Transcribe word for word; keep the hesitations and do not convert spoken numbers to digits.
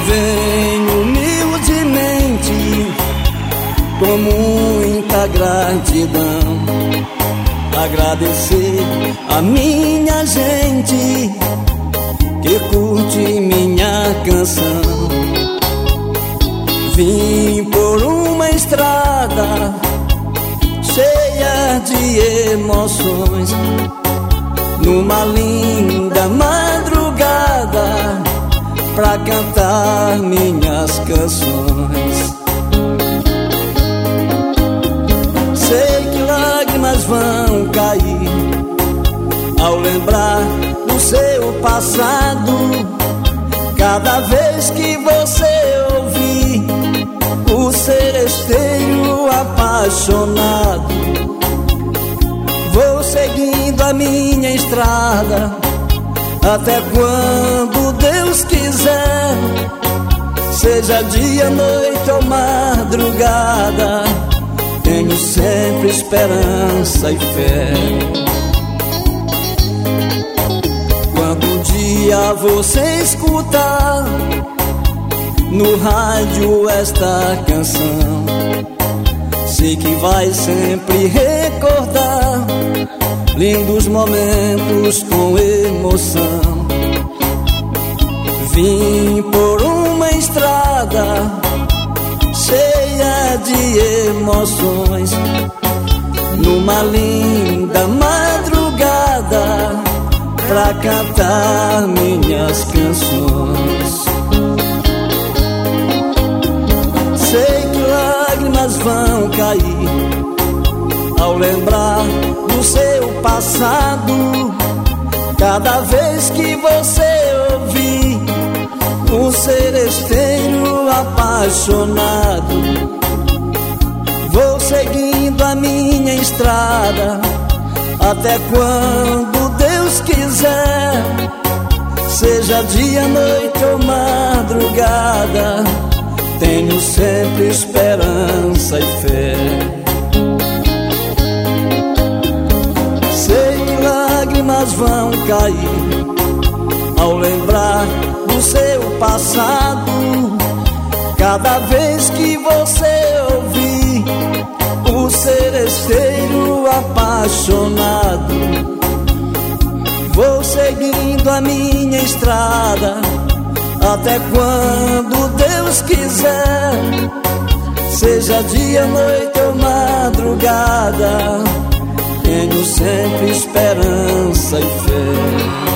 venho humildemente, com muita gratidão, agradecer a minha gente que curte minha canção. Vim por uma estrada cheia de emoções, numa linda madrugada, pra cantar minhas canções. Sei que lágrimas vão cair ao lembrar do seu passado, cada vez que você ouvir o seresteiro apaixonado. Vou seguindo a minha estrada até quando Deus quiser, seja dia, noite ou madrugada, tenho sempre esperança e fé. Quando um dia você escutar no rádio esta canção, sei que vai sempre recordar lindos momentos com emoção. Vim por uma estrada cheia de emoções, numa linda madrugada, pra cantar minhas canções. Sei que lágrimas vão cair ao lembrar do seu passado, cada vez que você ouvir um seresteiro apaixonado. Vou seguindo a minha estrada até quando Deus quiser, seja dia, noite ou madrugada, tenho sempre esperança e fé. Sei que lágrimas vão cair ao lembrar do seu passado, cada vez que você ouvir o seresteiro apaixonado. Vou seguindo a minha estrada até quando Deus quiser, seja dia, noite ou madrugada, tenho sempre esperança e fé.